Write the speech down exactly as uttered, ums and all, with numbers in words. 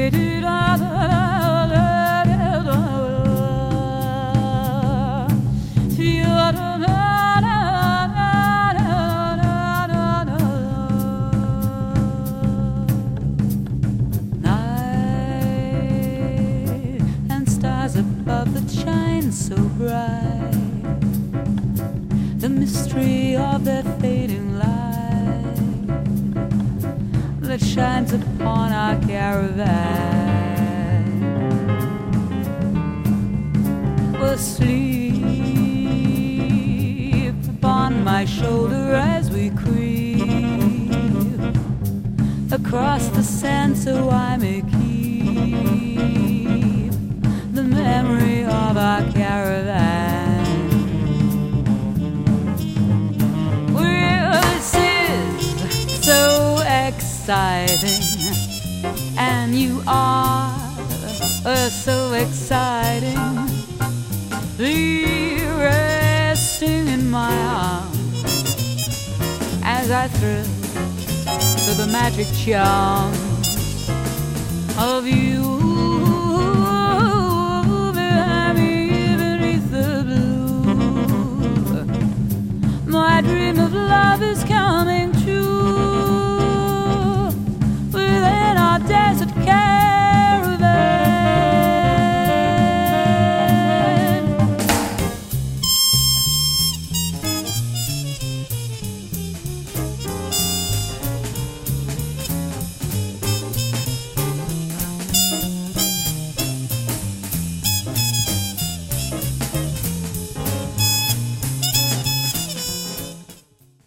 Above that shine so bright, the mystery of that fading light that shines upon our caravan will sleep upon my shoulder as we creep across the sand, so I may keep the memory of our caravan. Well, this is so exciting, and you are uh, so exciting. Be resting in my arms as I thrill to the magic charms of you.